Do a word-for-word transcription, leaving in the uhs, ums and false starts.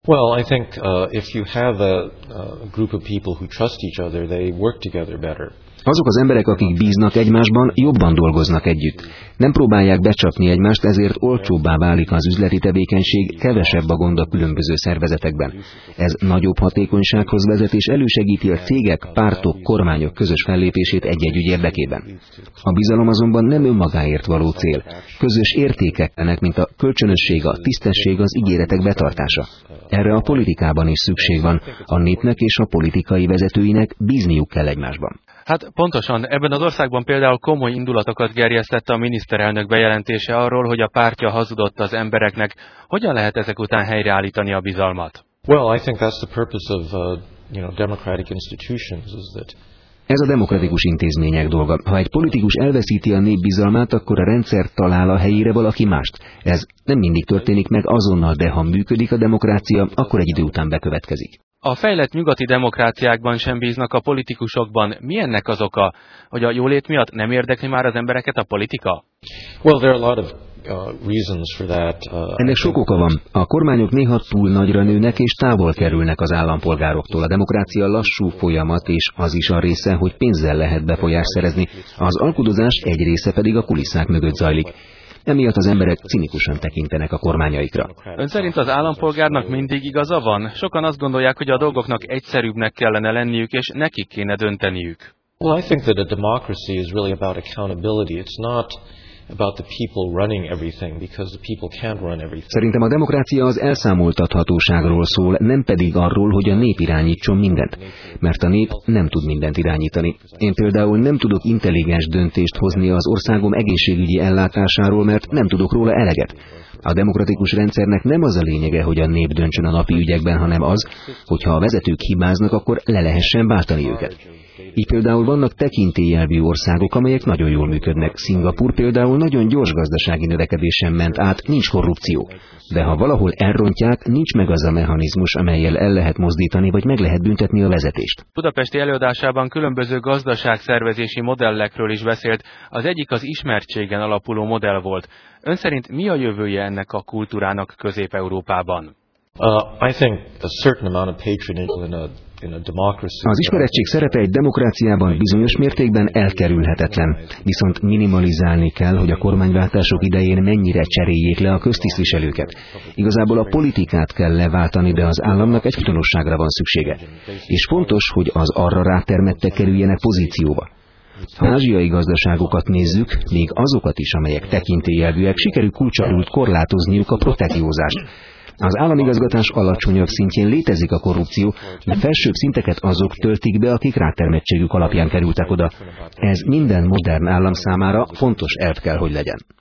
Well, I think uh, if you have a, a group of people who trust each other, they work together better. Azok az emberek, akik bíznak egymásban, jobban dolgoznak együtt. Nem próbálják becsapni egymást, ezért olcsóbbá válik az üzleti tevékenység, kevesebb a gond a különböző szervezetekben. Ez nagyobb hatékonysághoz vezet és elősegíti a cégek, pártok, kormányok közös fellépését egy-egy ügy érdekében. A bizalom azonban nem önmagáért való cél. Közös értékeknek, mint a kölcsönösség, a tisztesség, az ígéretek betartása. Erre a politikában is szükség van. A népnek és a politikai vezetőinek bízniuk kell egymásban. Hát pontosan, ebben az országban például komoly indulatokat gerjesztette a miniszterelnök bejelentése arról, hogy a pártja hazudott az embereknek. Hogyan lehet ezek után helyreállítani a bizalmat? Well, I think that's the purpose of uh, you know, democratic institutions is that Ez a demokratikus intézmények dolga. Ha egy politikus elveszíti a nép bizalmát, akkor a rendszer talál a helyére valaki mást. Ez nem mindig történik meg azonnal, de ha működik a demokrácia, akkor egy idő után bekövetkezik. A fejlett nyugati demokráciákban sem bíznak a politikusokban. Mi ennek az oka? Hogy a jólét miatt nem érdekli már az embereket a politika? Well, there are a lot of uh, reasons for that. Uh, Ennek sok oka van. A kormányok néha túl nagyra nőnek és távol kerülnek az állampolgároktól. A demokrácia lassú folyamat, és az is a része, hogy pénzzel lehet befolyást szerezni. Az alkudozás egy része pedig a kulisszák mögött zajlik. Emiatt az emberek cinikusan tekintenek a kormányaikra. Ön szerint az állampolgárnak mindig igaza van? Sokan azt gondolják, hogy a dolgoknak egyszerűbbnek kellene lenniük, és nekik kéne dönteniük. Well, I think that a democracy is really about accountability. It's not about the people running everything, because the people can't run everything. Szerintem a demokrácia az elszámoltathatóságról szól, nem pedig arról, hogy a nép irányítson mindent. Mert a nép nem tud mindent irányítani. Én például nem tudok intelligens döntést hozni az országom egészségügyi ellátásáról, mert nem tudok róla eleget. A demokratikus rendszernek nem az a lényege, hogy a nép döntsön a napi ügyekben, hanem az, hogyha a vezetők hibáznak, akkor le lehessen váltani őket. Így például vannak tekintélyelvű országok, amelyek nagyon jól működnek. Szingapúr például nagyon gyors gazdasági növekedésen ment át, nincs korrupció. De ha valahol elrontják, nincs meg az a mechanizmus, amellyel el lehet mozdítani, vagy meg lehet büntetni a vezetést. Budapesti előadásában különböző gazdaságszervezési modellekről is beszélt. Az egyik az ismertségen alapuló modell volt. Ön szerint mi a jövője ennek a kultúrának Közép-Európában? Uh, I think a certain amount of patronage in a Az ismerettség szerepe egy demokráciában bizonyos mértékben elkerülhetetlen, viszont minimalizálni kell, hogy a kormányváltások idején mennyire cseréljék le a köztisztviselőket. Igazából a politikát kell leváltani, de az államnak egy folytonosságra van szüksége. És fontos, hogy az arra rátermettek kerüljenek pozícióba. Ha ázsiai gazdaságokat nézzük, még azokat is, amelyek tekintélyelvűek, sikerül kulcsa korlátozniuk a protekciózást. Az államigazgatás alacsonyabb szintjén létezik a korrupció, de felsőbb szinteket azok töltik be, akik rátermettségük alapján kerültek oda. Ez minden modern állam számára fontos elv kell, hogy legyen.